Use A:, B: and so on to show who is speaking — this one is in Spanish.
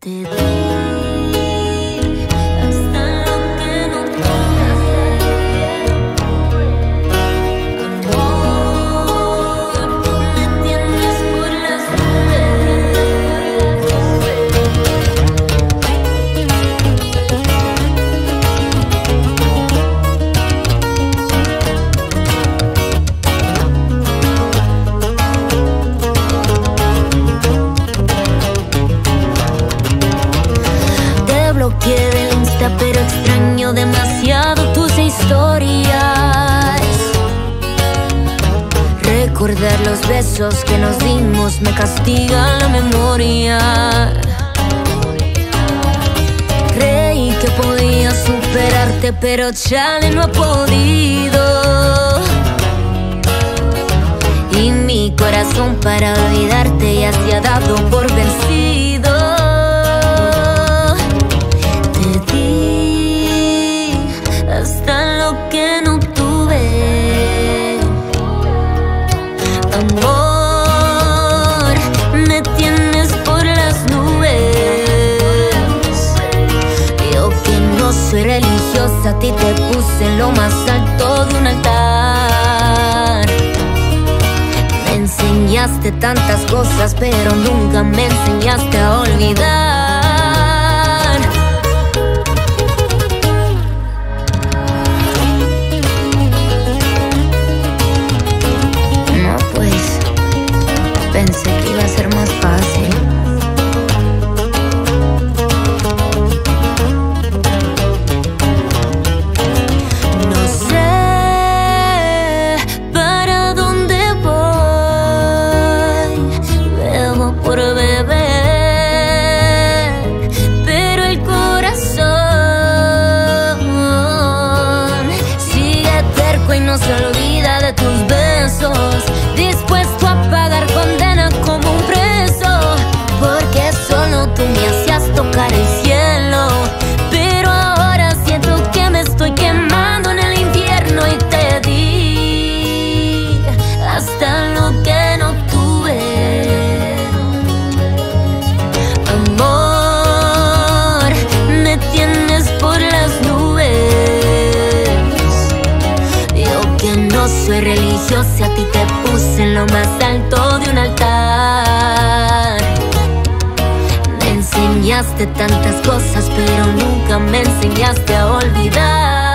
A: Te di hasta lo que no tuve. Amor, me tienes por las bloqueé del Insta, pero extraño demasiado tus historias. Recordar los besos que nos dimos me castiga la memoria. Creí que podía superarte, pero chale, no he podido. Y mi corazón para olvidarte ya se ha dado por vencido. Hasta lo que no tuve. Amor, me tienes por las nubes. Yo que no soy religiosa, a ti te puse en lo más alto de un altar. Me enseñaste tantas cosas, pero nunca me enseñaste a olvidar. Pensé que iba a ser más fácil. No sé para dónde voy. Bebo por beber, pero el corazón sigue terco y no se olvida de tus besos. Dispuesto a pagar condena como un preso, porque solo tú me hacías tocar el cielo. Pero ahora siento que me estoy quemando en el infierno y te di hasta lo que no tuve. Amor, me tienes por las nubes. Yo que no soy religiosa, a ti te puse en lo más alto de un altar. Me enseñaste tantas cosas, pero nunca me enseñaste a olvidar.